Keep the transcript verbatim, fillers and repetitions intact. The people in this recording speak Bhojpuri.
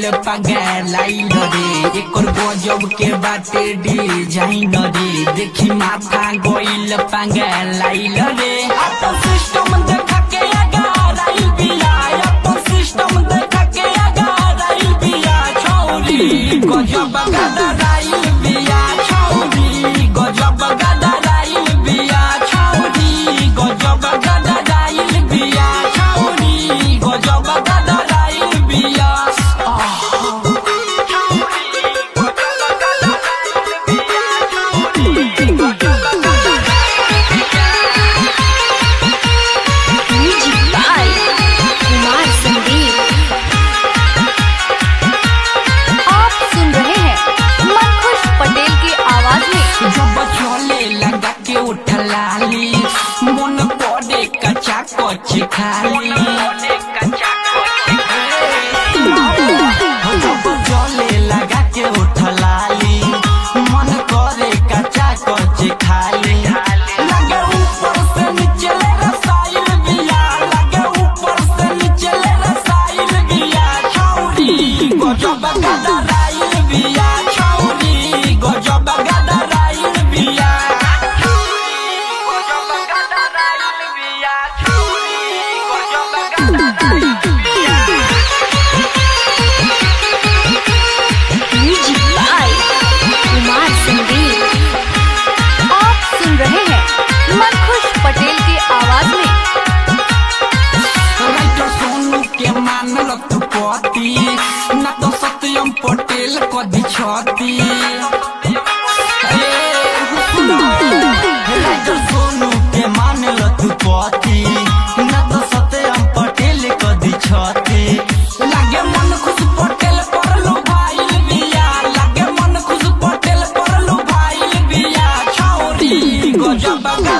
गइल पगलाइल रे एकर गजब के बाटे डिजाइन रे देखी माथा गइल पगलाइल रे अपन सिस्टम देखा के अगाराइल बिया अपन सिस्टम देखा के अगाराइल बिया छौरी गजब गदराइल बिया छौरी गजब गदराइल बिया छौरी गजब गदराइल बिया छौरी गजब गदराइल बिया उठलाली मन पड़े कच्चा कच्ची खाली जले लगा के उठलाली मन करे कच्चा कच्ची खाली लगे ऊपर से नीचे ले रसाइल बिया लगे ऊपर से नीचे ले रसाइल बिया छौरी गजब गदराइल बिया छौरी गजब गदराइल बिया पटेल की आवाज में मानल पति न तो सत्यम पटेल कदी छती सोनू के मानल पति न तो सत्यम पटेल कदी छती लागे मन खुश पटेल पर लो भाई बिया लागे मन खुश पटेल पर लो भाई बिया छौरी गजब